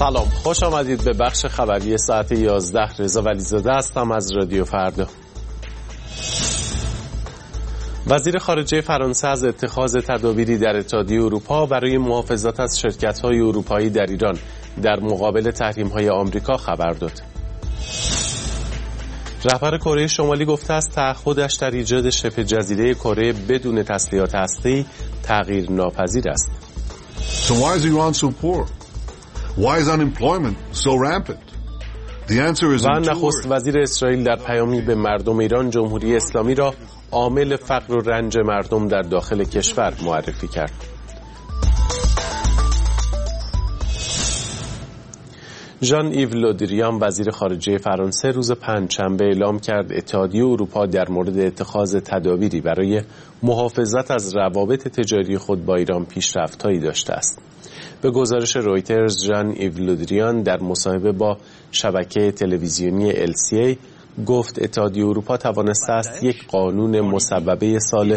سلام، خوش آمدید به بخش خبری ساعت 11. رضا ولیزاده هستم از رادیو فردا. وزیر خارجه فرانسه از اتخاذ تدابیری در اتحادیه اروپا برای محافظت از شرکت‌های اروپایی در ایران در مقابل تحریم‌های آمریکا خبر داد. رهبر کره شمالی گفته است تعهدش در ایجاد شبه جزیره کره بدون تسلیحات هسته‌ای تغییر ناپذیر است. So why is Iran so poor? Why is unemployment so rampant? The answer is و نخست وزیر اسرائیل در پیامی به مردم ایران جمهوری اسلامی را عامل فقر و رنج مردم در داخل کشور معرفی کرد. ژان ایو لودریان وزیر خارجه فرانسه روز پنجشنبه اعلام کرد اتحادیه اروپا در مورد اتخاذ تدابیری برای محافظت از روابط تجاری خود با ایران پیشرفت‌هایی داشته است. به گزارش رویترز، ژان ایو لودریان در مصاحبه با شبکه تلویزیونی LCA گفت اتحادیه اروپا توانسته است یک قانون مصوبه سال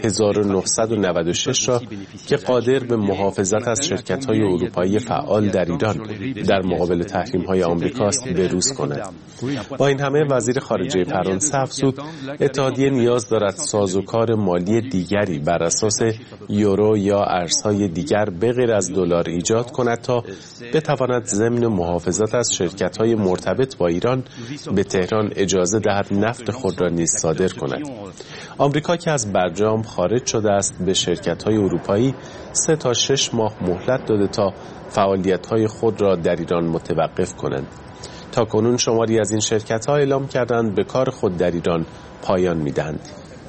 1996 را که قادر به محافظت از شرکت‌های اروپایی فعال در ایران در مقابل تحریم‌های آمریکاست بروز کند. با این همه وزیر خارجه فرانسه افزود اتحادیه نیاز دارد سازوکار مالی دیگری بر اساس یورو یا ارزهای دیگر بغیر از دلار ایجاد کند تا بتواند ضمن محافظت از شرکت‌های مرتبط با ایران به تهران اجازه دهد نفت خود را نیز صادر کند. آمریکا که از برجام خارج شده است به شرکت‌های اروپایی 3 تا 6 ماه مهلت داده تا فعالیت‌های خود را در ایران متوقف کنند. تاکنون شماری از این شرکت‌ها اعلام کردند به کار خود در ایران پایان می‌دهند.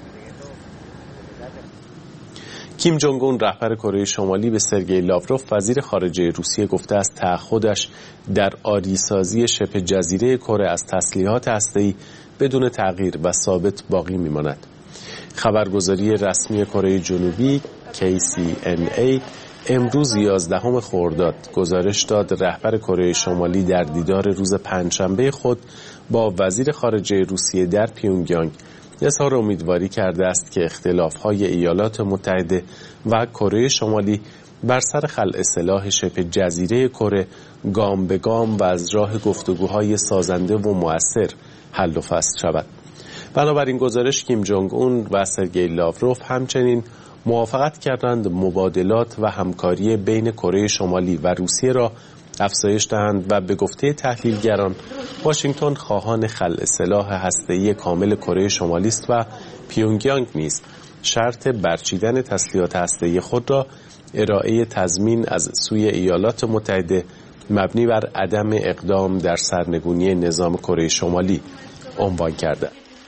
کیم جونگ اون رهبر کره شمالی به سرگئی لاوروف وزیر خارجه روسیه گفته است تعهدش در عاری‌سازی شبه جزیره کره از تسلیحات هسته‌ای بدون تغییر و ثابت باقی می‌ماند. خبرگزاری رسمی کره جنوبی KCNA امروز 11 خرداد گزارش داد رهبر کره شمالی در دیدار روز پنجشنبه خود با وزیر خارجه روسیه در پیونگیانگ اظهار امیدواری کرده است که اختلاف‌های ایالات متحده و کره شمالی بر سر خلع سلاح شبه جزیره کره گام به گام و از راه گفتگوهای سازنده و مؤثر حل و فصل شود. بنابراین گزارش کیم جونگ اون و سرگئی لاوروف همچنین موافقت کردند مبادلات و همکاری بین کره شمالی و روسیه را افزایش دهند و به گفته تحلیلگران واشنگتن خواهان خلع سلاح هسته‌ای کامل کره شمالی است و پیونگیانگ نیز شرط برچیدن تسلیحات هسته‌ای خود را ارائه تضمین از سوی ایالات متحده مبنی بر عدم اقدام در سرنگونی نظام کره شمالی عنوان کرده.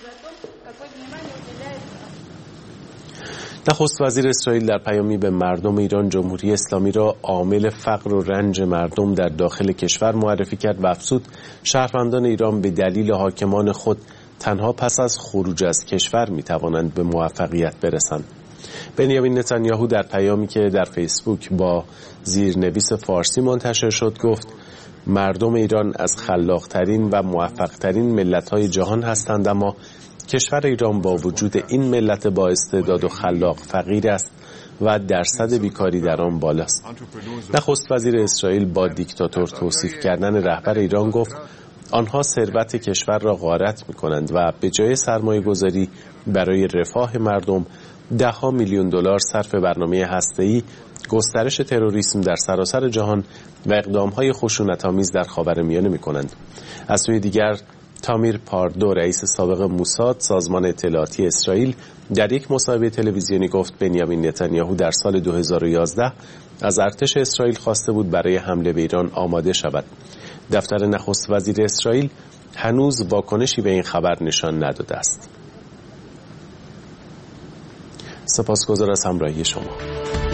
نخست وزیر اسرائیل در پیامی به مردم ایران جمهوری اسلامی را عامل فقر و رنج مردم در داخل کشور معرفی کرد و افزود شهروندان ایران به دلیل حاکمان خود تنها پس از خروج از کشور می توانند به موفقیت برسند. بنیامین نتانیاهو در پیامی که در فیسبوک با زیرنویس فارسی منتشر شد گفت مردم ایران از خلاق‌ترین و موفق‌ترین ملت‌های جهان هستند، اما کشور ایران با وجود این ملت با استعداد و خلاق فقیر است و درصد بیکاری در آن بالاست. نخست وزیر اسرائیل با دیکتاتور توصیف کردن رهبر ایران گفت آنها ثروت کشور را غارت می‌کنند و به جای سرمایه‌گذاری برای رفاه مردم ده‌ها میلیون دلار صرف برنامه هسته‌ای، گسترش تروریسم در سراسر جهان و اقدام‌های خشونت‌آمیز در خاورمیانه می‌کنند. از سوی دیگر تامیر پاردو رئیس سابق موساد سازمان اطلاعاتی اسرائیل در یک مصاحبه تلویزیونی گفت بنیامین نتانیاهو در سال 2011 از ارتش اسرائیل خواسته بود برای حمله به ایران آماده شود. دفتر نخست وزیر اسرائیل هنوز واکنشی به این خبر نشان نداده است. سپاسگزار از همراهی شما.